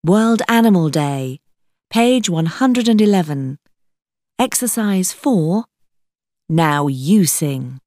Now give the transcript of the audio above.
World Animal Day, page 111. Exercise 4. Now you sing.